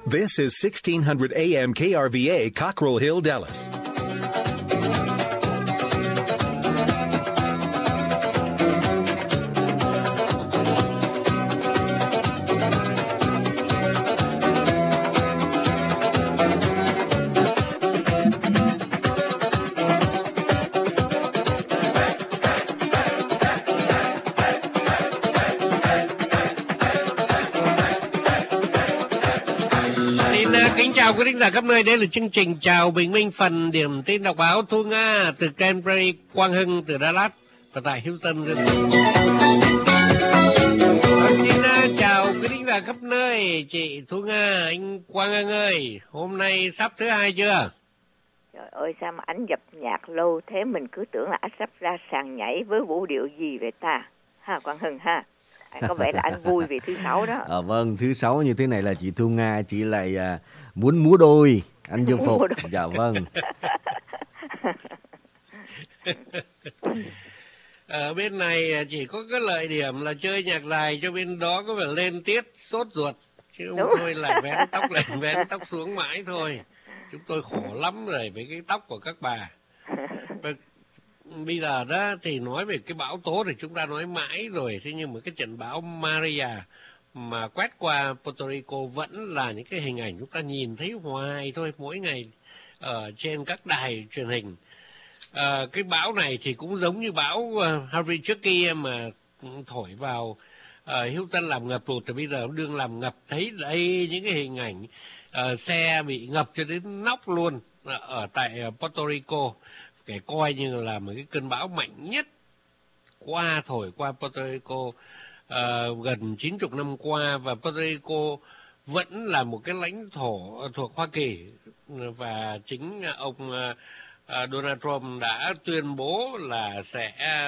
This is 1600 AM KRVA, Cockrell Hill, Dallas. Kính chào quý thính giả khắp nơi, đây là chương trình Chào Bình Minh, phần điểm tin đọc báo Thu Nga từ Canberra, Quang Hưng từ Dallas và tại Houston. Xin chào quý thính giả khắp nơi, chị Thu Nga, anh Quang Hưng ơi, hôm nay sắp thứ hai chưa? Trời ơi, sao mà anh dập nhạc lâu thế, mình cứ tưởng là anh sắp ra sàn nhảy với vũ điệu gì vậy ta? Ha, Quang Hưng ha. Có vẻ là anh vui vì thứ sáu đó. Vâng, thứ sáu như thế này là chị Thu Nga, chị lại muốn múa đôi, anh Dương Phục. Dạ vâng. Ở bên này chỉ có cái lợi điểm là chơi nhạc dài, cho bên đó có phải lên tiết sốt ruột, chứ không thôi là vén tóc lên vén tóc xuống mãi thôi. Chúng tôi khổ lắm rồi với cái tóc của các bà. Bây giờ đó thì nói về cái bão tố thì chúng ta nói mãi rồi, thế nhưng mà cái trận bão Maria mà quét qua Puerto Rico vẫn là những cái hình ảnh chúng ta nhìn thấy hoài thôi, mỗi ngày ở trên các đài truyền hình. Cái bão này thì cũng giống như bão Harvey trước kia mà thổi vào Houston làm ngập lụt, thì bây giờ đương làm ngập, thấy đây những cái hình ảnh xe bị ngập cho đến nóc luôn ở tại Puerto Rico. Cái coi như là một cái cơn bão mạnh nhất thổi qua Puerto Rico gần 90 năm qua, và Puerto Rico vẫn là một cái lãnh thổ thuộc Hoa Kỳ, và chính ông Donald Trump đã tuyên bố là sẽ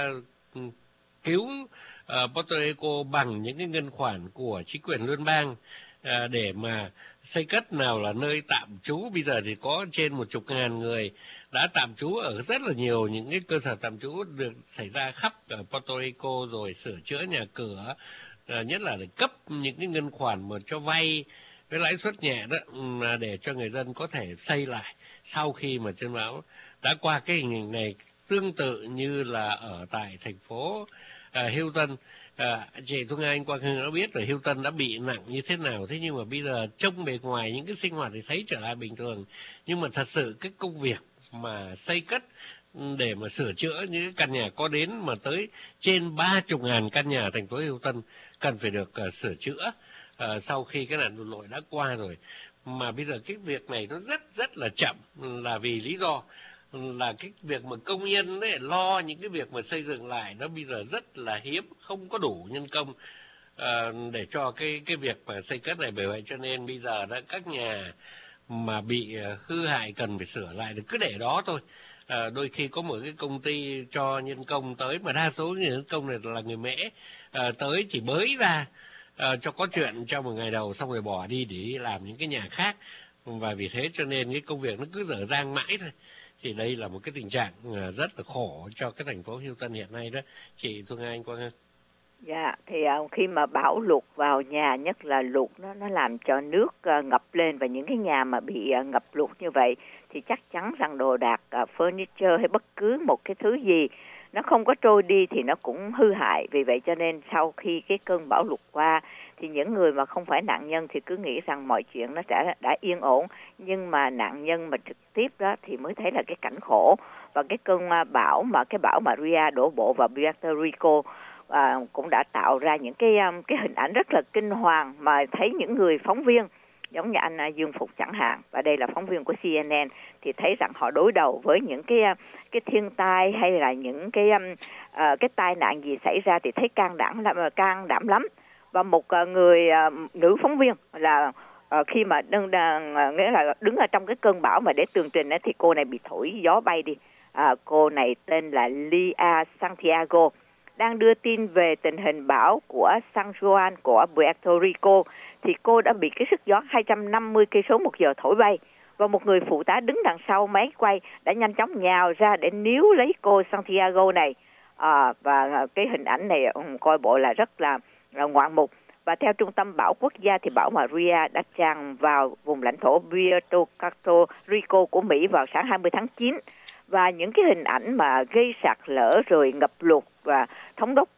cứu Puerto Rico bằng những cái ngân khoản của chính quyền liên bang để mà xây cất nào là nơi tạm trú. Bây giờ thì có trên 10.000 người đã tạm trú ở rất là nhiều những cái cơ sở tạm trú được xảy ra khắp ở Puerto Rico, rồi sửa chữa nhà cửa, nhất là để cấp những cái ngân khoản mà cho vay với lãi suất nhẹ đó, để cho người dân có thể xây lại sau khi mà cơn bão đã qua. Cái hình ảnh này tương tự như là ở tại thành phố Houston. Chị Thu Nga, anh Quang Hưng đã biết rồi Houston đã bị nặng như thế nào, thế nhưng mà bây giờ trông bề ngoài những cái sinh hoạt thì thấy trở lại bình thường, nhưng mà thật sự cái công việc mà xây cất để mà sửa chữa những căn nhà có đến mà tới trên 30.000 căn nhà thành phố Houston cần phải được sửa chữa sau khi cái nạn lụt lội đã qua rồi. Mà bây giờ cái việc này nó rất là chậm, là vì lý do là cái việc mà công nhân ấy, lo những cái việc mà xây dựng lại nó bây giờ rất là hiếm, không có đủ nhân công để cho cái việc mà xây cất này. Bởi vậy cho nên bây giờ đã các nhà mà bị hư hại cần phải sửa lại thì cứ để đó thôi. Đôi khi có một cái công ty cho nhân công tới, mà đa số nhân công này là người Mễ, tới chỉ bới ra cho có chuyện trong một ngày đầu, xong rồi bỏ đi để đi làm những cái nhà khác, và vì thế cho nên cái công việc nó cứ dở dang mãi thôi. Thì đây là một cái tình trạng rất là khổ cho cái thành phố Houston hiện nay đó, chị Thu Nga, anh Quang Hưng. Dạ, thì khi mà bão lụt vào nhà, nhất là lụt nó làm cho nước ngập lên, và những cái nhà mà bị ngập lụt như vậy thì chắc chắn rằng đồ đạc, furniture hay bất cứ một cái thứ gì nó không có trôi đi thì nó cũng hư hại. Vì vậy cho nên sau khi cái cơn bão lụt qua thì những người mà không phải nạn nhân thì cứ nghĩ rằng mọi chuyện nó đã yên ổn, nhưng mà nạn nhân mà trực tiếp đó thì mới thấy là cái cảnh khổ. Và cái cơn bão Maria đổ bộ vào Puerto Rico cũng đã tạo ra những cái hình ảnh rất là kinh hoàng, mà thấy những người phóng viên giống như anh Dương Phục chẳng hạn, và đây là phóng viên của CNN, thì thấy rằng họ đối đầu với những cái thiên tai hay là những cái tai nạn gì xảy ra thì thấy can đảm lắm. Và một người nữ phóng viên là khi mà nghĩa là đứng ở trong cái cơn bão mà để tường trình thì cô này bị thổi gió bay đi. Cô này tên là Lia Santiago, đang đưa tin về tình hình bão của San Juan của Puerto Rico, thì cô đã bị cái sức gió 250 cây số một giờ thổi bay, và một người phụ tá đứng đằng sau máy quay đã nhanh chóng nhào ra để níu lấy cô Santiago này. Và cái hình ảnh này coi bộ là rất là ngoạn mục. Và theo Trung tâm Bão Quốc gia thì bão Maria đã tràn vào vùng lãnh thổ Puerto Rico của Mỹ vào sáng 20 tháng 9. Và những cái hình ảnh mà gây sạt lở rồi ngập lụt, và thống đốc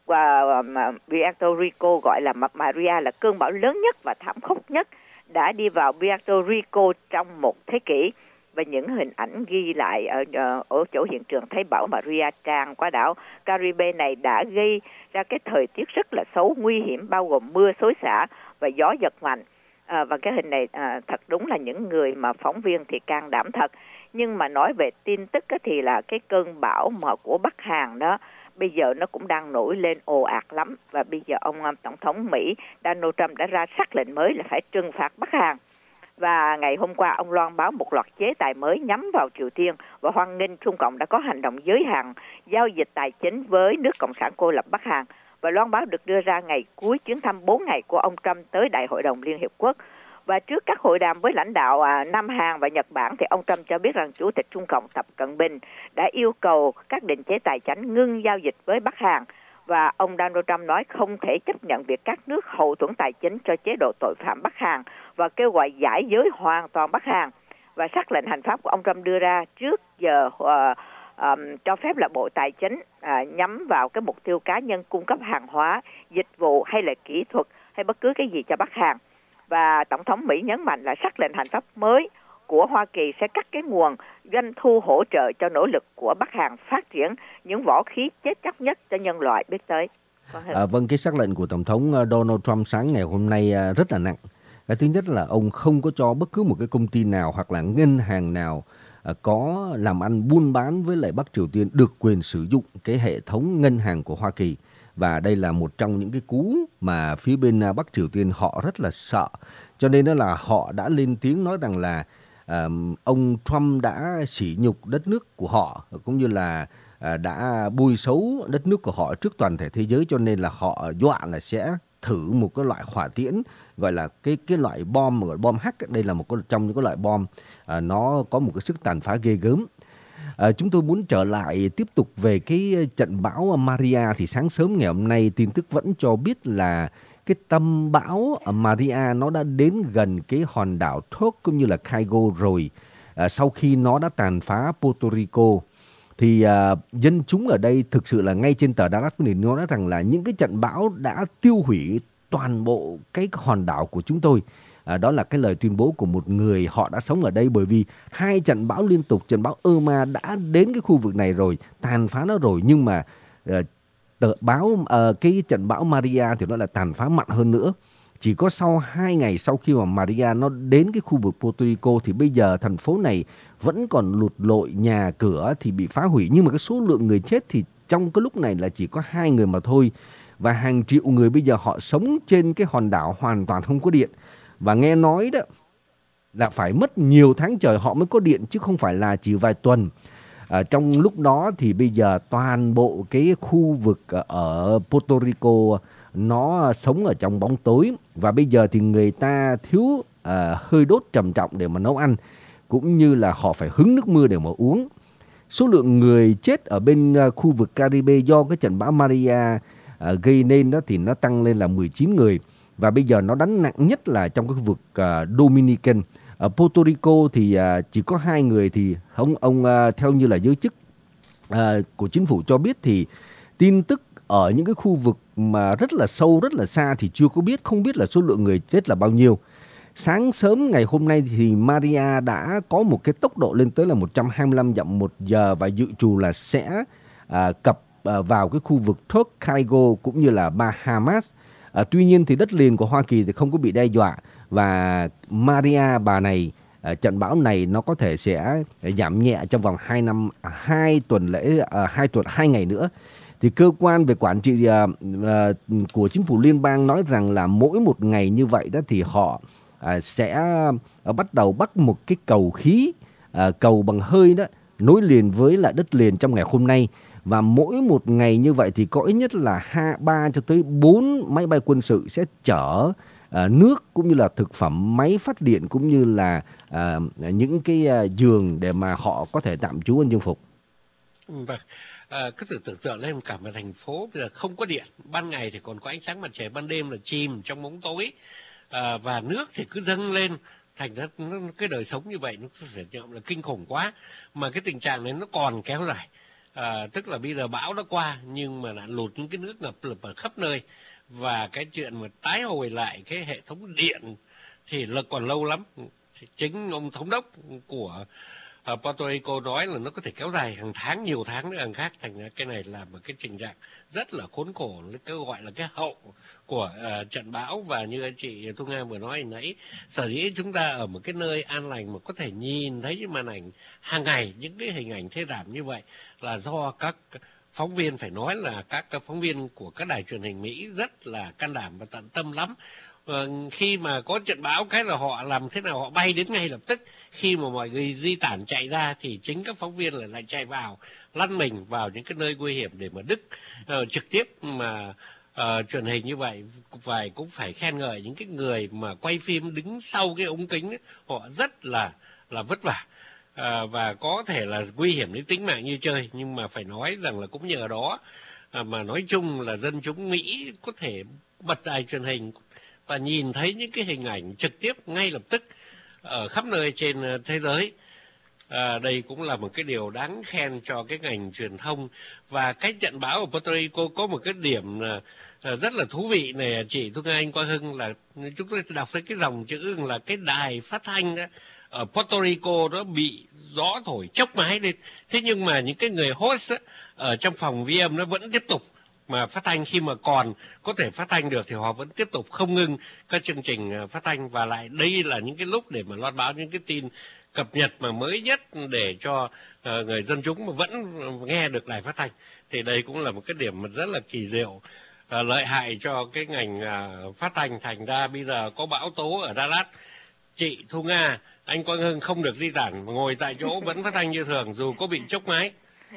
Puerto Rico gọi là Maria là cơn bão lớn nhất và thảm khốc nhất đã đi vào Puerto Rico trong một thế kỷ. Và những hình ảnh ghi lại ở chỗ hiện trường thấy bão Maria tràn qua đảo Caribe này đã gây ra cái thời tiết rất là xấu, nguy hiểm, bao gồm mưa xối xả và gió giật mạnh. Và cái hình này thật đúng là những người mà phóng viên thì can đảm thật. Nhưng mà nói về tin tức thì là cái cơn bão mà của Bắc Hàn đó, bây giờ nó cũng đang nổi lên ồ ạt lắm. Và bây giờ ông Tổng thống Mỹ Donald Trump đã ra sắc lệnh mới là phải trừng phạt Bắc Hàn. Và ngày hôm qua ông loan báo một loạt chế tài mới nhắm vào Triều Tiên và hoan nghênh Trung Cộng đã có hành động giới hạn giao dịch tài chính với nước Cộng sản cô lập Bắc Hàn. Và loan báo được đưa ra ngày cuối chuyến thăm 4 ngày của ông Trump tới Đại hội đồng Liên Hiệp Quốc. Và trước các hội đàm với lãnh đạo Nam Hàn và Nhật Bản thì ông Trump cho biết rằng Chủ tịch Trung Cộng Tập Cận Bình đã yêu cầu các định chế tài chính ngưng giao dịch với Bắc Hàn. Và ông Donald Trump nói không thể chấp nhận việc các nước hậu thuẫn tài chính cho chế độ tội phạm Bắc Hàn và kêu gọi giải giới hoàn toàn Bắc Hàn. Và sắc lệnh hành pháp của ông Trump đưa ra trước giờ cho phép là Bộ Tài chính nhắm vào cái mục tiêu cá nhân cung cấp hàng hóa, dịch vụ hay là kỹ thuật hay bất cứ cái gì cho Bắc Hàn. Và Tổng thống Mỹ nhấn mạnh là sắc lệnh hành pháp mới của Hoa Kỳ sẽ cắt cái nguồn doanh thu hỗ trợ cho nỗ lực của Bắc Hàn phát triển những võ khí chết chóc nhất cho nhân loại biết tới. Vâng, cái sắc lệnh của Tổng thống Donald Trump sáng ngày hôm nay rất là nặng. Cái thứ nhất là ông không có cho bất cứ một cái công ty nào hoặc là ngân hàng nào có làm ăn buôn bán với lại Bắc Triều Tiên được quyền sử dụng cái hệ thống ngân hàng của Hoa Kỳ. Và đây là một trong những cái cú mà phía bên Bắc Triều Tiên họ rất là sợ. Cho nên đó là họ đã lên tiếng nói rằng là ông Trump đã sỉ nhục đất nước của họ, cũng như là đã bôi xấu đất nước của họ trước toàn thể thế giới. Cho nên là họ dọa là sẽ thử một cái loại hỏa tiễn gọi là cái loại bom, gọi bom H. Đây là một trong những cái loại bom nó có một cái sức tàn phá ghê gớm. Chúng tôi muốn trở lại tiếp tục về cái trận bão Maria. Thì sáng sớm ngày hôm nay tin tức vẫn cho biết là cái tâm bão Maria nó đã đến gần cái hòn đảo Turk cũng như là Caygo rồi. Sau khi nó đã tàn phá Puerto Rico thì dân chúng ở đây thực sự là ngay trên tờ Dallas thì nó nói rằng là những cái trận bão đã tiêu hủy toàn bộ cái hòn đảo của chúng tôi. Đó là cái lời tuyên bố của một người họ đã sống ở đây, bởi vì 2 trận bão liên tục, trận bão Irma đã đến cái khu vực này rồi, tàn phá nó rồi, nhưng mà cái trận bão Maria thì nó là tàn phá mạnh hơn nữa. Chỉ có sau 2 ngày sau khi mà Maria nó đến cái khu vực Puerto Rico thì bây giờ thành phố này vẫn còn lụt lội, nhà cửa thì bị phá hủy, nhưng mà cái số lượng người chết thì trong cái lúc này là chỉ có 2 người mà thôi. Và hàng triệu người bây giờ họ sống trên cái hòn đảo hoàn toàn không có điện. Và nghe nói đó là phải mất nhiều tháng trời họ mới có điện chứ không phải là chỉ vài tuần. Trong lúc đó thì bây giờ toàn bộ cái khu vực ở Puerto Rico nó sống ở trong bóng tối. Và bây giờ thì người ta thiếu hơi đốt trầm trọng để mà nấu ăn, cũng như là họ phải hứng nước mưa để mà uống. Số lượng người chết ở bên khu vực Caribe do cái trận bão Maria gây nên đó thì nó tăng lên là 19 người. Và bây giờ nó đánh nặng nhất là trong cái khu vực Dominican. Ở Puerto Rico thì chỉ có 2 người. Thì ông theo như là giới chức của chính phủ cho biết thì tin tức ở những cái khu vực mà rất là sâu, rất là xa thì chưa có biết, không biết là số lượng người chết là bao nhiêu. Sáng sớm ngày hôm nay thì Maria đã có một cái tốc độ lên tới là 125 dặm một giờ và dự trù là sẽ cập vào cái khu vực Turk, Caygo cũng như là Bahamas. Tuy nhiên thì đất liền của Hoa Kỳ thì không có bị đe dọa, và Maria bà này, trận bão này nó có thể sẽ giảm nhẹ trong vòng 2 ngày nữa. Thì cơ quan về quản trị của chính phủ liên bang nói rằng là mỗi một ngày như vậy đó thì họ sẽ bắt đầu bắt một cái cầu khí, cầu bằng hơi đó, nối liền với lại đất liền trong ngày hôm nay. Và mỗi một ngày như vậy thì có ít nhất là 3 cho tới 4 máy bay quân sự sẽ chở nước cũng như là thực phẩm, máy phát điện cũng như là những cái giường để mà họ có thể tạm trú ở Dương Phục. Vâng. Cứ tưởng tượng lên cả một thành phố bây giờ không có điện, ban ngày thì còn có ánh sáng mặt trời, ban đêm là chìm trong bóng tối, và nước thì cứ dâng lên. Thành ra cái đời sống như vậy nó phải nhận là kinh khủng quá, mà cái tình trạng này nó còn kéo dài. Tức là bây giờ bão đã qua nhưng mà lại lụt những cái nước ngập lụt ở khắp nơi, và cái chuyện mà tái hồi lại cái hệ thống điện thì là còn lâu lắm. Chính ông thống đốc của Puerto Rico nói là nó có thể kéo dài hàng tháng, nhiều tháng nữa hàng khác. Thành ra cái này là một cái tình trạng rất là khốn khổ, cái gọi là cái hậu của trận bão. Và như anh chị Thu Nga vừa nói nãy, sở dĩ chúng ta ở một cái nơi an lành mà có thể nhìn thấy những màn ảnh hàng ngày, những cái hình ảnh thê thảm như vậy, là do các phóng viên, phải nói là các phóng viên của các đài truyền hình Mỹ rất là can đảm và tận tâm lắm. Khi mà có trận bão cái là họ làm thế nào, họ bay đến ngay lập tức. Khi mà mọi người di tản chạy ra thì chính các phóng viên lại chạy vào, lăn mình vào những cái nơi nguy hiểm để mà đứt trực tiếp mà truyền hình như vậy. Cũng phải khen ngợi những cái người mà quay phim đứng sau cái ống kính ấy, họ rất là vất vả. Và có thể là nguy hiểm đến tính mạng như chơi, nhưng mà phải nói rằng là cũng nhờ đó mà nói chung là dân chúng Mỹ có thể bật đài truyền hình và nhìn thấy những cái hình ảnh trực tiếp ngay lập tức ở khắp nơi trên thế giới. Đây cũng là một cái điều đáng khen cho cái ngành truyền thông. Và cái trận bão ở Puerto Rico có một cái điểm rất là thú vị này chị Thu Nga, anh Quang Hưng, là chúng tôi đọc thấy cái dòng chữ là cái đài phát thanh đó, ở Puerto Rico nó bị gió thổi chốc mái lên. Thế nhưng mà những cái người host ở trong phòng ghi âm nó vẫn tiếp tục mà phát thanh. Khi mà còn có thể phát thanh được thì họ vẫn tiếp tục không ngưng các chương trình phát thanh. Và lại đây là những cái lúc để mà loan báo những cái tin cập nhật mà mới nhất để cho người dân chúng mà vẫn nghe được đài phát thanh. Thì đây cũng là một cái điểm mà rất là kỳ diệu, lợi hại cho cái ngành phát thanh. Thành ra bây giờ có bão tố ở Đà Lạt, chị Thu Nga, anh Quang Hưng không được di tản, ngồi tại chỗ vẫn phát thanh như thường dù có bị chốc mái.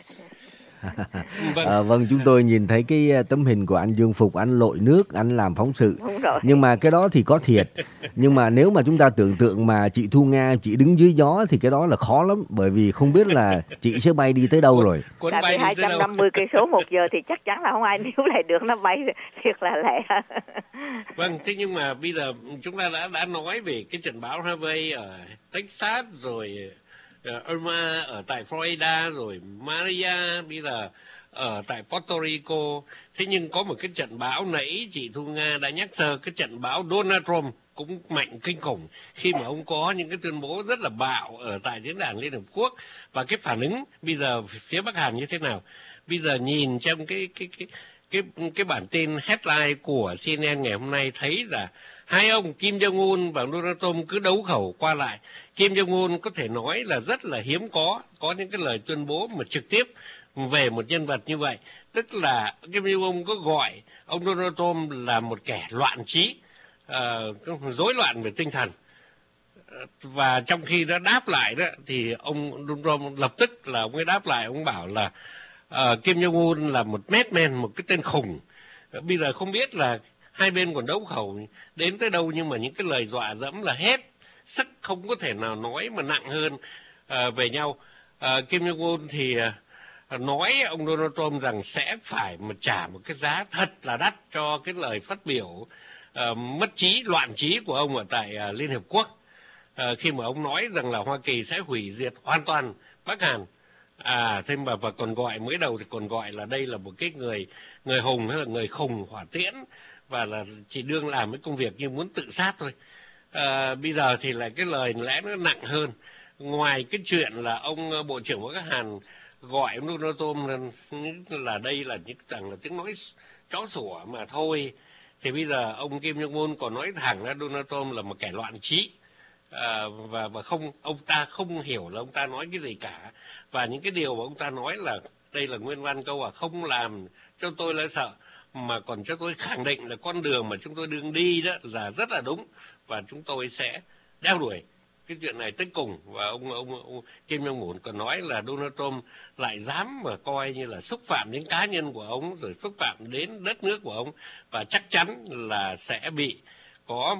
Vâng, chúng tôi nhìn thấy cái tấm hình của anh Dương Phục, anh lội nước, anh làm phóng sự. Nhưng mà cái đó thì có thiệt. Nhưng mà nếu mà chúng ta tưởng tượng mà chị Thu Nga, chị đứng dưới gió thì cái đó là khó lắm, bởi vì không biết là chị sẽ bay đi tới đâu rồi. Tại vì 250 cây số một giờ thì chắc chắn là không ai níu lại được, nó bay thiệt là lẹ. Vâng, thế nhưng mà bây giờ chúng ta đã nói về cái trận bão Harvey ở Texas rồi, Irma ở tại Florida, rồi Maria bây giờ ở tại Puerto Rico. Thế nhưng có một cái trận bão nãy chị Thu Nga đã nhắc sơ, cái trận bão Donald Trump cũng mạnh kinh khủng khi mà ông có những cái tuyên bố rất là bạo ở tại diễn đàn Liên Hợp Quốc. Và cái phản ứng bây giờ phía Bắc Hàn như thế nào? Bây giờ nhìn trong cái bản tin headline của CNN ngày hôm nay thấy là hai ông Kim Jong-un và Donald Trump cứ đấu khẩu qua lại. Kim Jong-un có thể nói là rất là hiếm có những cái lời tuyên bố mà trực tiếp về một nhân vật như vậy. Tức là Kim Jong-un có gọi ông Donald Trump là một kẻ loạn trí, rối loạn về tinh thần. Và trong khi nó đáp lại đó thì ông Donald Trump lập tức là ông ấy đáp lại, ông bảo là Kim Jong-un là một madman, một cái tên khùng. Bây giờ không biết là hai bên còn đấu khẩu đến tới đâu, nhưng mà những cái lời dọa dẫm là hết sức, không có thể nào nói mà nặng hơn về nhau. Kim Jong-un thì nói ông Donald Trump rằng sẽ phải trả một cái giá thật là đắt cho cái lời phát biểu mất trí, loạn trí của ông ở tại Liên Hợp Quốc, khi mà ông nói rằng là Hoa Kỳ sẽ hủy diệt hoàn toàn Bắc Hàn. Thế mà và còn gọi, mới đầu thì còn gọi là đây là một cái người hùng hay là người khùng hỏa tiễn, và là chỉ đương làm cái công việc như muốn tự sát thôi. Bây giờ thì lại cái lời lẽ nó nặng hơn. Ngoài cái chuyện là ông Bộ trưởng Quốc các Hàn gọi ông Donald Trump là đây là những rằng là tiếng nói chó sủa mà thôi, thì bây giờ ông Kim Jong-un còn nói thẳng là Donald Trump là một kẻ loạn trí, và ông ta không hiểu là ông ta nói cái gì cả. Và những cái điều mà ông ta nói là đây là nguyên văn câu không làm cho tôi lo sợ, mà còn cho tôi khẳng định là con đường mà chúng tôi đương đi đó là rất là đúng, và chúng tôi sẽ đeo đuổi cái chuyện này tới cùng. Và ông Kim Jong-un còn nói là Donald Trump lại dám mà coi như là xúc phạm đến cá nhân của ông, rồi xúc phạm đến đất nước của ông, và chắc chắn là sẽ bị có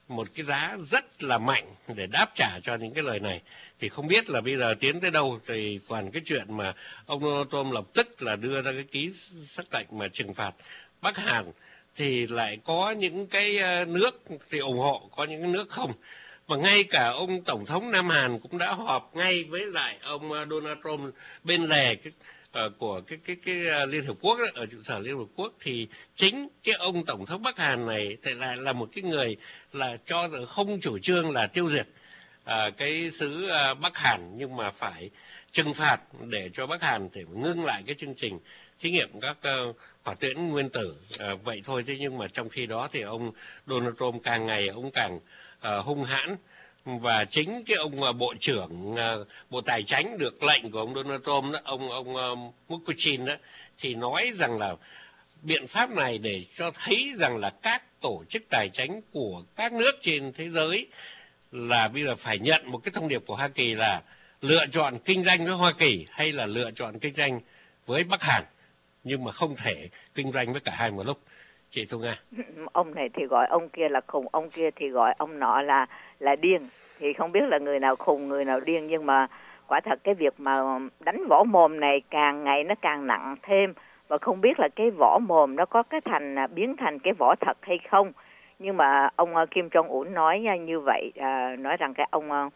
một cái giá rất là mạnh để đáp trả cho những cái lời này. Thì không biết là bây giờ tiến tới đâu, thì còn cái chuyện mà ông Donald Trump lập tức là đưa ra cái ký sắc lệnh mà trừng phạt Bắc Hàn, thì lại có những cái nước thì ủng hộ, có những nước không. Và ngay cả ông Tổng thống Nam Hàn cũng đã họp ngay với lại ông Donald Trump bên lề của cái Liên Hợp Quốc đó, ở trụ sở Liên Hợp Quốc. Thì chính cái ông Tổng thống Bắc Hàn này thì lại là một cái người là cho rằng không chủ trương là tiêu diệt cái xứ Bắc Hàn, nhưng mà phải trừng phạt để cho Bắc Hàn thể ngưng lại cái chương trình thí nghiệm các hỏa tiễn nguyên tử vậy thôi. Thế nhưng mà trong khi đó thì ông Donald Trump càng ngày ông càng hung hãn. Và chính cái ông bộ trưởng bộ tài chính được lệnh của ông Donald Trump đó, ông Mnuchin đó, thì nói rằng là biện pháp này để cho thấy rằng là các tổ chức tài chính của các nước trên thế giới là bây giờ phải nhận một cái thông điệp của Hoa Kỳ là lựa chọn kinh doanh với Hoa Kỳ hay là lựa chọn kinh doanh với Bắc Hàn, nhưng mà không thể kinh doanh với cả hai một lúc. Chị Thu Nga. Ông này thì gọi ông kia là khùng, ông kia thì gọi ông nọ là điên. Thì không biết là người nào khùng, người nào điên, nhưng mà quả thật cái việc mà đánh võ mồm này càng ngày nó càng nặng thêm, và không biết là cái võ mồm nó có cái biến thành cái võ thật hay không. Nhưng mà ông Kim Jong-un nói như vậy, nói rằng cái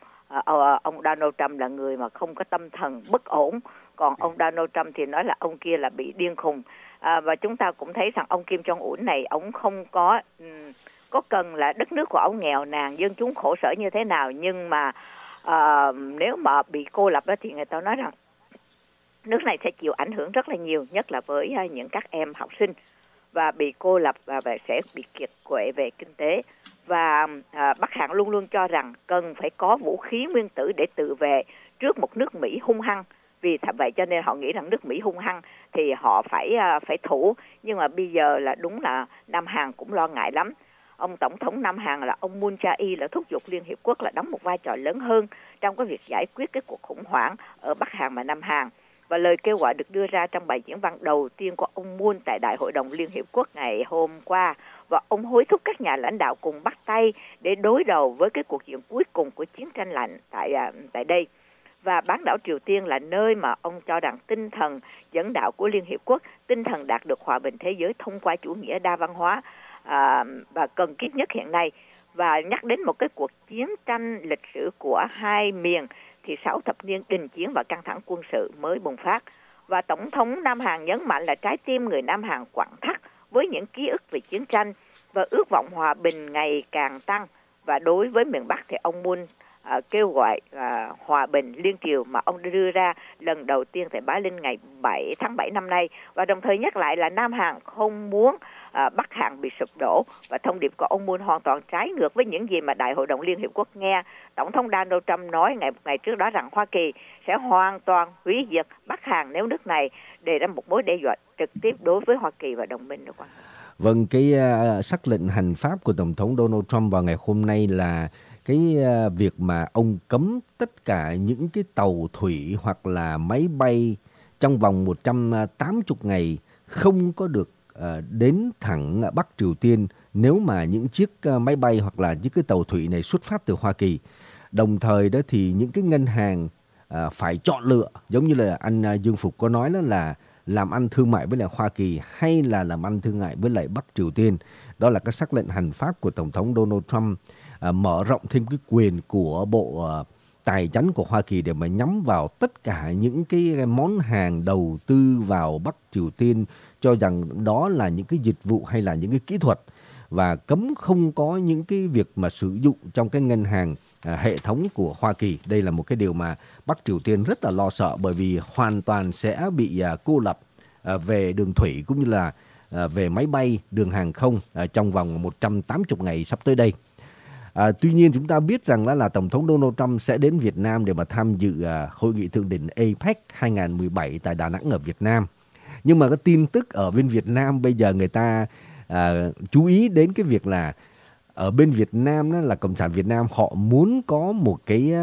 ông Donald Trump là người mà không có tâm thần bất ổn, còn ông Donald Trump thì nói là ông kia là bị điên khùng. Và chúng ta cũng thấy rằng ông Kim Jong-un này, ông không có cần là đất nước của ông nghèo nàn, dân chúng khổ sở như thế nào, nhưng mà nếu mà bị cô lập đó, thì người ta nói rằng nước này sẽ chịu ảnh hưởng rất là nhiều, nhất là với những các em học sinh, và bị cô lập và sẽ bị kiệt quệ về kinh tế. Và Bắc Hàn luôn luôn cho rằng cần phải có vũ khí nguyên tử để tự vệ trước một nước Mỹ hung hăng. Vì vậy cho nên họ nghĩ rằng nước Mỹ hung hăng thì họ phải thủ. Nhưng mà bây giờ là đúng là Nam Hàn cũng lo ngại lắm. Ông Tổng thống Nam Hàn là ông Moon Jae-in là thúc giục Liên Hiệp Quốc là đóng một vai trò lớn hơn trong cái việc giải quyết cái cuộc khủng hoảng ở Bắc Hàn và Nam Hàn. Và lời kêu gọi được đưa ra trong bài diễn văn đầu tiên của ông Moon tại Đại hội đồng Liên Hiệp Quốc ngày hôm qua. Và ông hối thúc các nhà lãnh đạo cùng bắt tay để đối đầu với cái cuộc chiến cuối cùng của chiến tranh lạnh tại đây. Và bán đảo Triều Tiên là nơi mà ông cho rằng tinh thần dẫn đạo của Liên Hiệp Quốc, tinh thần đạt được hòa bình thế giới thông qua chủ nghĩa đa văn hóa và cần thiết nhất hiện nay. Và nhắc đến một cái cuộc chiến tranh lịch sử của hai miền thì 6 thập niên đình chiến và căng thẳng quân sự mới bùng phát. Và Tổng thống Nam Hàn nhấn mạnh là trái tim người Nam Hàn quặn thắt với những ký ức về chiến tranh và ước vọng hòa bình ngày càng tăng. Và đối với miền Bắc thì ông Moon kêu gọi hòa bình liên triều mà ông đưa ra lần đầu tiên tại Bá Linh ngày 7 tháng 7 năm nay, và đồng thời nhắc lại là Nam Hàn không muốn Bắc Hàn bị sụp đổ. Và thông điệp của ông Moon hoàn toàn trái ngược với những gì mà Đại hội đồng Liên Hiệp Quốc nghe Tổng thống Donald Trump nói ngày trước đó rằng Hoa Kỳ sẽ hoàn toàn hủy diệt Bắc Hàn nếu nước này đề ra một mối đe dọa trực tiếp đối với Hoa Kỳ và đồng minh. Vâng, cái sắc lệnh hành pháp của Tổng thống Donald Trump vào ngày hôm nay là cái việc mà ông cấm tất cả những cái tàu thủy hoặc là máy bay trong vòng 180 ngày không có được đến thẳng Bắc Triều Tiên nếu mà những chiếc máy bay hoặc là những cái tàu thủy này xuất phát từ Hoa Kỳ. Đồng thời đó thì những cái ngân hàng phải chọn lựa, giống như là anh Dương Phục có nói đó, là làm ăn thương mại với lại Hoa Kỳ hay là làm ăn thương mại với lại Bắc Triều Tiên. Đó là cái sắc lệnh hành pháp của Tổng thống Donald Trump, mở rộng thêm cái quyền của Bộ Tài chính của Hoa Kỳ để mà nhắm vào tất cả những cái món hàng đầu tư vào Bắc Triều Tiên, cho rằng đó là những cái dịch vụ hay là những cái kỹ thuật, và cấm không có những cái việc mà sử dụng trong cái ngân hàng hệ thống của Hoa Kỳ. Đây là một cái điều mà Bắc Triều Tiên rất là lo sợ, bởi vì hoàn toàn sẽ bị cô lập về đường thủy cũng như là về máy bay, đường hàng không trong vòng 180 ngày sắp tới đây. Tuy nhiên chúng ta biết rằng là Tổng thống Donald Trump sẽ đến Việt Nam để mà tham dự hội nghị thượng đỉnh APEC 2017 tại Đà Nẵng ở Việt Nam. Nhưng mà cái tin tức ở bên Việt Nam bây giờ người ta chú ý đến cái việc là ở bên Việt Nam đó là Cộng sản Việt Nam họ muốn có một cái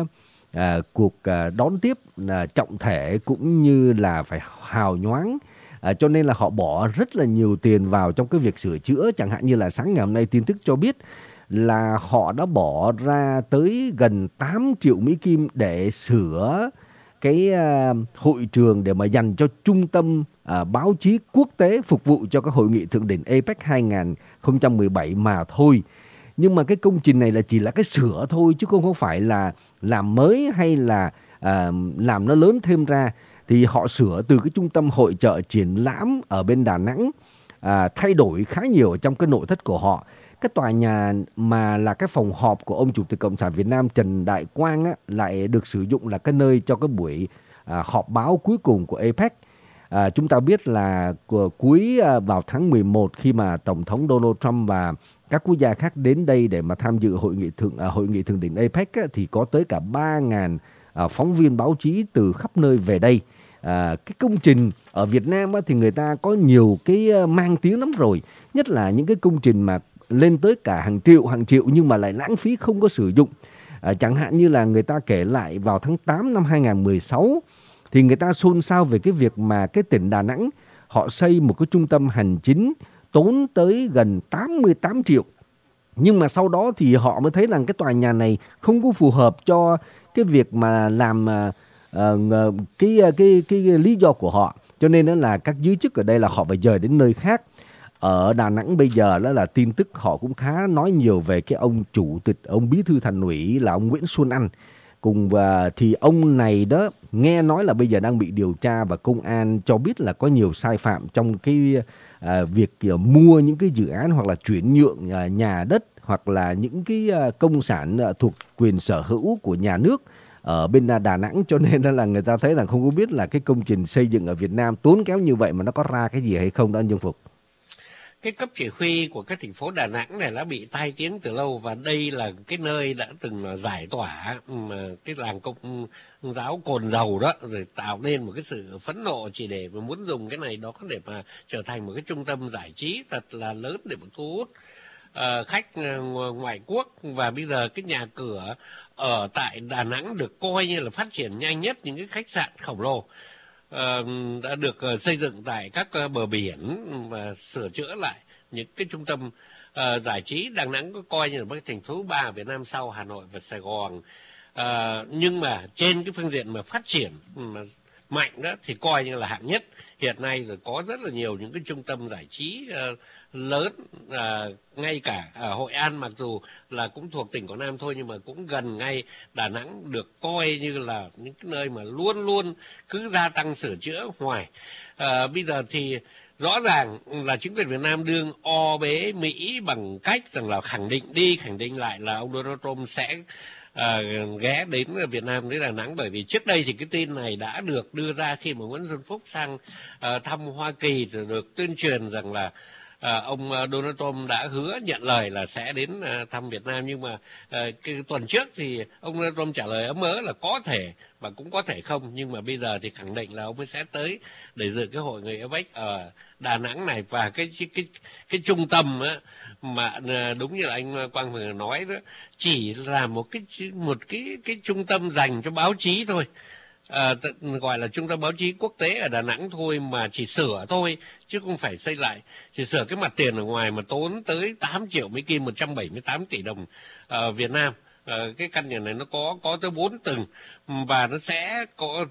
cuộc đón tiếp trọng thể cũng như là phải hào nhoáng, cho nên là họ bỏ rất là nhiều tiền vào trong cái việc sửa chữa. Chẳng hạn như là sáng ngày hôm nay tin tức cho biết là họ đã bỏ ra tới gần 8 triệu Mỹ Kim để sửa cái hội trường để mà dành cho trung tâm báo chí quốc tế phục vụ cho cái hội nghị thượng đỉnh APEC 2017 mà thôi. Nhưng mà cái công trình này là chỉ là cái sửa thôi, chứ không phải là làm mới hay là làm nó lớn thêm ra. Thì họ sửa từ cái trung tâm hội chợ triển lãm ở bên Đà Nẵng, thay đổi khá nhiều trong cái nội thất của họ. Cái tòa nhà mà là cái phòng họp của ông Chủ tịch Cộng sản Việt Nam Trần Đại Quang á, lại được sử dụng là cái nơi cho cái buổi họp báo cuối cùng của APEC. Chúng ta biết là cuối vào tháng 11 khi mà Tổng thống Donald Trump và các quốc gia khác đến đây để mà tham dự hội nghị thượng đỉnh APEC á, thì có tới cả 3.000 phóng viên báo chí từ khắp nơi về đây. Cái công trình ở Việt Nam á, thì người ta có nhiều cái mang tiếng lắm rồi, nhất là những cái công trình mà lên tới cả hàng triệu nhưng mà lại lãng phí không có sử dụng. Chẳng hạn như là người ta kể lại vào tháng 8 năm 2016 thì người ta xôn xao về cái việc mà cái tỉnh Đà Nẵng họ xây một cái trung tâm hành chính tốn tới gần 88 triệu. Nhưng mà sau đó thì họ mới thấy rằng cái tòa nhà này không có phù hợp cho cái việc mà làm cái lý do của họ. Cho nên đó là các giới chức ở đây là họ phải dời đến nơi khác. Ở Đà Nẵng bây giờ đó là tin tức họ cũng khá nói nhiều về cái ông chủ tịch, ông bí thư thành ủy là ông Nguyễn Xuân Anh. Thì ông này đó nghe nói là bây giờ đang bị điều tra và công an cho biết là có nhiều sai phạm trong cái việc mua những cái dự án hoặc là chuyển nhượng nhà đất hoặc là những cái công sản thuộc quyền sở hữu của nhà nước ở bên Đà Nẵng. Cho nên là người ta thấy là không có biết là cái công trình xây dựng ở Việt Nam tốn kém như vậy mà nó có ra cái gì hay không đó anh Dương Phục. Cái cấp chỉ huy của cái thành phố Đà Nẵng này đã bị tai tiếng từ lâu, và đây là cái nơi đã từng giải tỏa mà cái làng Công giáo Cồn Dầu đó, rồi tạo nên một cái sự phẫn nộ chỉ để mà muốn dùng cái này đó để mà trở thành một cái trung tâm giải trí thật là lớn để mà thu hút khách ngoại quốc. Và bây giờ cái nhà cửa ở tại Đà Nẵng được coi như là phát triển nhanh nhất những cái khách sạn khổng lồ đã được xây dựng tại các bờ biển và sửa chữa lại những cái trung tâm giải trí. Đà Nẵng có coi như là một cái thành phố thứ 3 ở Việt Nam sau Hà Nội và Sài Gòn. Nhưng mà trên cái phương diện mà phát triển mạnh đó thì coi như là hạng nhất hiện nay. Rồi có rất là nhiều những cái trung tâm giải trí lớn, ngay cả ở Hội An, mặc dù là cũng thuộc tỉnh Quảng Nam thôi nhưng mà cũng gần ngay Đà Nẵng, được coi như là những cái nơi mà luôn luôn cứ gia tăng sửa chữa hoài. Bây giờ thì rõ ràng là chính quyền Việt Nam đương o bế Mỹ bằng cách rằng là khẳng định lại là ông Donald Trump sẽ ghé đến Việt Nam, đến Đà Nẵng. Bởi vì trước đây thì cái tin này đã được đưa ra khi mà Nguyễn Xuân Phúc sang thăm Hoa Kỳ, rồi được tuyên truyền rằng là ông Donald Trump đã hứa nhận lời là sẽ đến thăm Việt Nam. Nhưng mà cái tuần trước thì ông Donald Trump trả lời ấm ớ là có thể và cũng có thể không. Nhưng mà bây giờ thì khẳng định là ông ấy sẽ tới để dự cái hội nghị APEC ở Đà Nẵng này. Và cái trung tâm á, mà đúng như là anh Quang vừa nói đó, chỉ là một cái trung tâm dành cho báo chí thôi. Gọi là trung tâm báo chí quốc tế ở Đà Nẵng thôi, mà chỉ sửa thôi chứ không phải xây lại. Chỉ sửa cái mặt tiền ở ngoài mà tốn tới 8 triệu Mỹ Kim, 178 tỷ đồng Việt Nam. Cái căn nhà này nó có tới 4 tầng và nó sẽ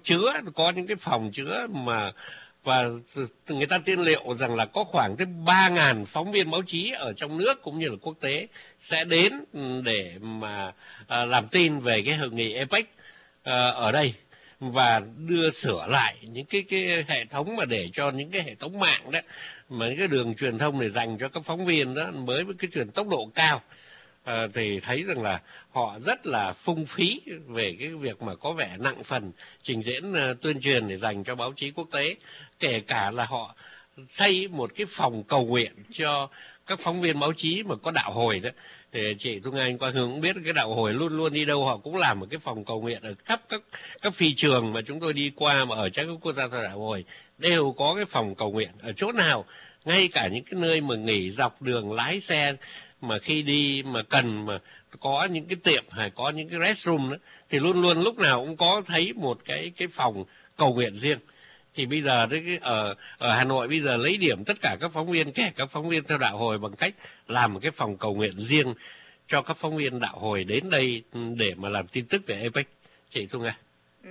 có những cái phòng chứa mà, và người ta tiên liệu rằng là có khoảng tới 3.000 phóng viên báo chí ở trong nước cũng như là quốc tế sẽ đến để mà làm tin về cái hội nghị APEC ở đây, và đưa sửa lại những cái hệ thống mà để cho những cái hệ thống mạng đó, mà những cái đường truyền thông để dành cho các phóng viên đó mới với cái truyền tốc độ cao. Thì thấy rằng là họ rất là phung phí về cái việc mà có vẻ nặng phần trình diễn tuyên truyền để dành cho báo chí quốc tế. Kể cả là họ xây một cái phòng cầu nguyện cho các phóng viên báo chí mà có đạo hồi đó. Thì chị Thu Anh Quang Hương cũng biết cái đạo hồi luôn luôn đi đâu họ cũng làm một cái phòng cầu nguyện ở khắp các phi trường mà chúng tôi đi qua, mà ở các quốc gia theo đạo hồi đều có cái phòng cầu nguyện ở chỗ nào. Ngay cả những cái nơi mà nghỉ dọc đường lái xe mà khi đi mà cần mà có những cái tiệm hay có những cái restroom đó, thì luôn luôn lúc nào cũng có thấy một cái phòng cầu nguyện riêng. Thì bây giờ ở Hà Nội bây giờ lấy điểm tất cả các phóng viên, kể các phóng viên theo đạo hồi, bằng cách làm một cái phòng cầu nguyện riêng cho các phóng viên đạo hồi đến đây để mà làm tin tức về APEC, chị Thu Nga?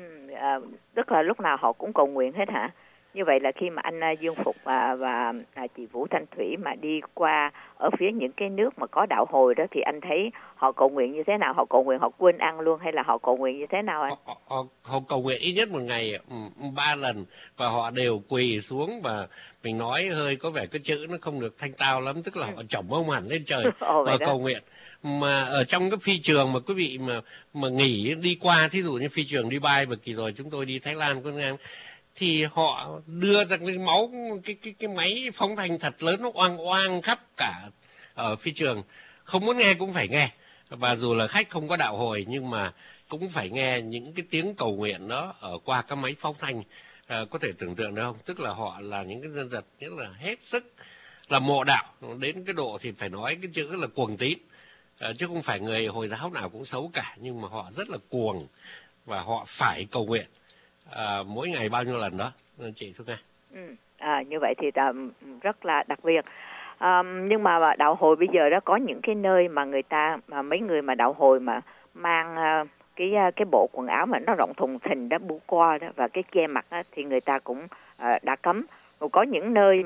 Tức là lúc nào họ cũng cầu nguyện hết hả? Như vậy là khi mà anh Dương Phục và chị Vũ Thanh Thủy mà đi qua ở phía những cái nước mà có đạo hồi đó thì anh thấy họ cầu nguyện như thế nào? Họ cầu nguyện họ quên ăn luôn hay là họ cầu nguyện như thế nào anh? Họ cầu nguyện ít nhất một ngày 3 lần và họ đều quỳ xuống, và mình nói hơi có vẻ cái chữ nó không được thanh tao lắm, tức là họ chổng ông hẳn lên trời và cầu nguyện. Mà ở trong cái phi trường mà quý vị mà nghỉ đi qua, thí dụ như phi trường Dubai vừa kỳ rồi chúng tôi đi Thái Lan con ngang, thì họ đưa ra cái máu cái máy phóng thanh thật lớn, nó oang oang khắp cả ở phi trường, không muốn nghe cũng phải nghe, và dù là khách không có đạo hồi nhưng mà cũng phải nghe những cái tiếng cầu nguyện đó ở qua các máy phóng thanh. Có thể tưởng tượng được không? Tức là họ là những cái dân tộc rất là hết sức là mộ đạo, đến cái độ thì phải nói cái chữ là cuồng tín, chứ không phải người Hồi giáo nào cũng xấu cả, nhưng mà họ rất là cuồng và họ phải cầu nguyện mỗi ngày bao nhiêu lần đó, chị Thu Nga? Như vậy thì rất là đặc biệt. Nhưng mà đạo hồi bây giờ đó có những cái nơi mà người ta mà mấy người mà đạo hồi mà mang cái bộ quần áo mà nó rộng thùng thình đó, bu qua đó và cái che mặt đó, thì người ta cũng đã cấm. Rồi có những nơi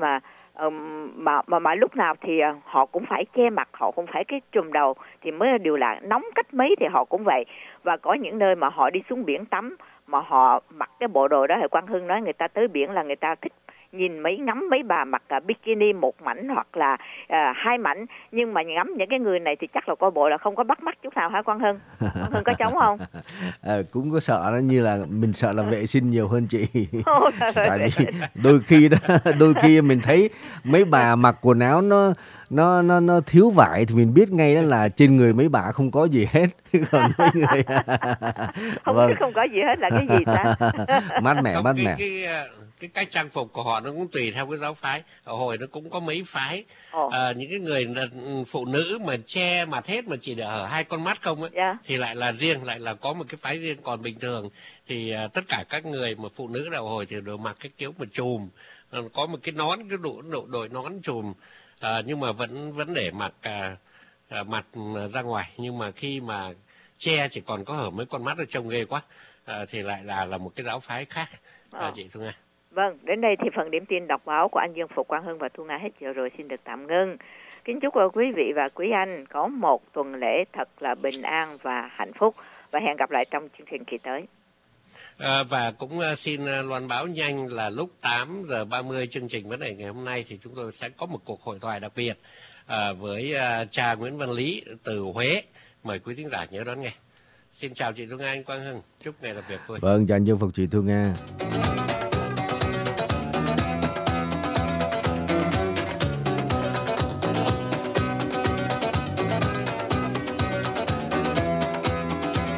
mà lúc nào thì họ cũng phải che mặt, họ cũng phải cái trùm đầu, thì mới là điều lạ. Nóng cách mấy thì họ cũng vậy. Và có những nơi mà họ đi xuống biển tắm mà họ mặc cái bộ đồ đó, thì Quang Hưng nói người ta tới biển là người ta thích nhìn ngắm mấy bà mặc bikini một mảnh hoặc là hai mảnh, nhưng mà ngắm những cái người này thì chắc là coi bộ là không có bắt mắt chút nào hả Quang Hưng? Quang Hưng có chống không? Cũng có sợ nó, như là mình sợ là vệ sinh nhiều hơn chị. Tại vì đôi khi mình thấy mấy bà mặc quần áo nó thiếu vải thì mình biết ngay đó là trên người mấy bà không có gì hết. Còn mấy người không có gì hết là cái gì ta? Mát mẻ. Cái cách trang phục của họ nó cũng tùy theo cái giáo phái. Ở Hồi nó cũng có mấy phái. Những cái người phụ nữ mà che mặt hết mà chỉ để ở 2 con mắt không ấy, thì lại là riêng, lại là có một cái phái riêng. Còn bình thường thì tất cả các người mà phụ nữ đạo Hồi thì đều mặc cái kiểu mà chùm, có một cái nón, cái đội nón chùm, nhưng mà vẫn để mặc mặt ra ngoài. Nhưng mà khi mà che chỉ còn có hở mấy con mắt, ở trông ghê quá, thì lại là một cái giáo phái khác. Chị Thu Nga. Vâng, đến đây thì phần điểm tin đọc báo của anh Dương Phục, Quang Hưng và Thu Nga hết giờ rồi, xin được tạm ngưng. Kính chúc quý vị và quý anh có một tuần lễ thật là bình an và hạnh phúc, và hẹn gặp lại trong chương trình kỳ tới. Và cũng xin loan báo nhanh là lúc 8 giờ 30 chương trình vấn đề ngày hôm nay thì chúng tôi sẽ có một cuộc hội thoại đặc biệt với cha Nguyễn Văn Lý từ Huế. Mời quý thính giả nhớ đón nghe. Xin chào chị Thu Nga, anh Quang Hưng. Chúc ngày làm việc vui. Vâng, chào anh Dương Phục, chị Thu Nga.